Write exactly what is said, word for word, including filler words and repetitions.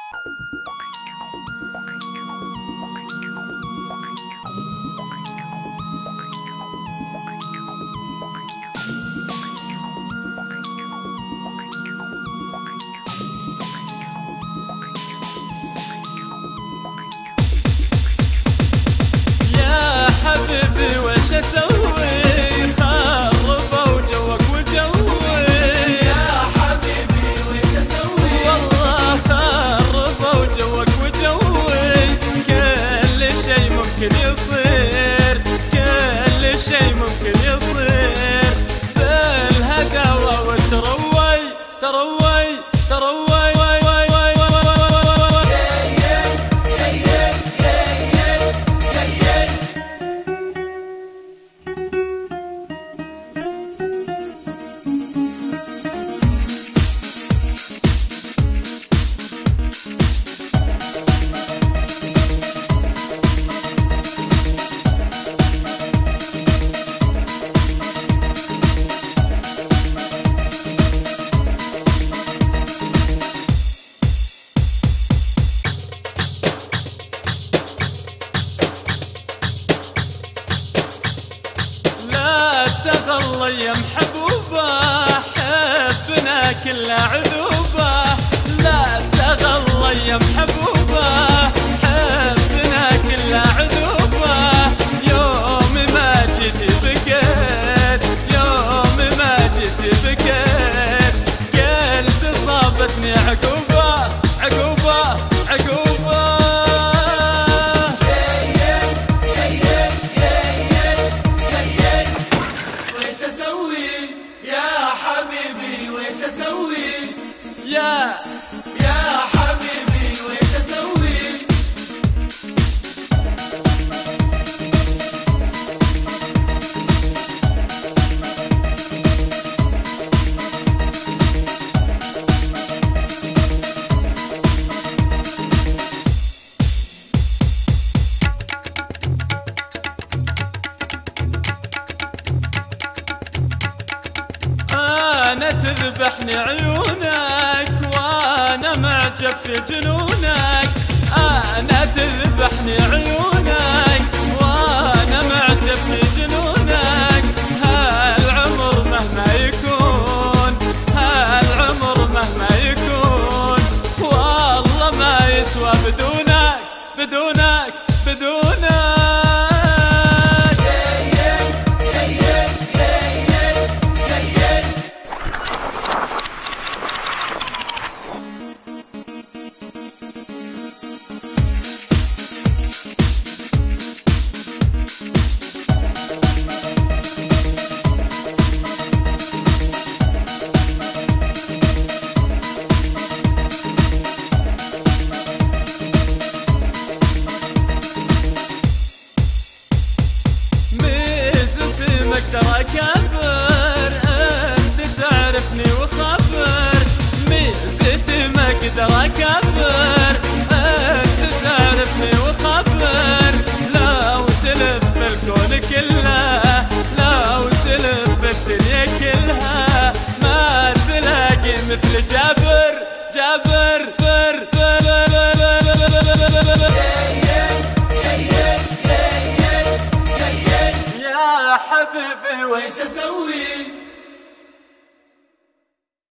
حبيبي وش اسوي خربوا جوك وجوي يا حبيبي وش اسوي والله خربوا جوك وجوي كل شي ممكن يصير كل شي ممكن يصير بالهداوة والتروي تروي تروي تغلى يا محبوبة حبنا كل عذوبة لا تغلى يا محبوبة حبنا كل عذوبة يوم ما جيت بكيت يوم ما جيت بكيت قلت صابتني عقوبة عقوبة عقوبة يا يا حبيبي وش اسوي انا تذبحني عيونك وانا معجب في جنونك انا تذبحني عيونك وانا معجب في جنونك هالعمر مهما يكون هالعمر مهما يكون والله ما يسوى بدونك بدونك بدونك اقدر اكبر انت تعرفني وخبر ميزتي ما اقدر اكبر انت تعرفني وخبر لو تلف الكون كله لو تلف الدنيا كلها ما تلاقي مثل جابر جابر بر بر يا حبيبي وش اسوي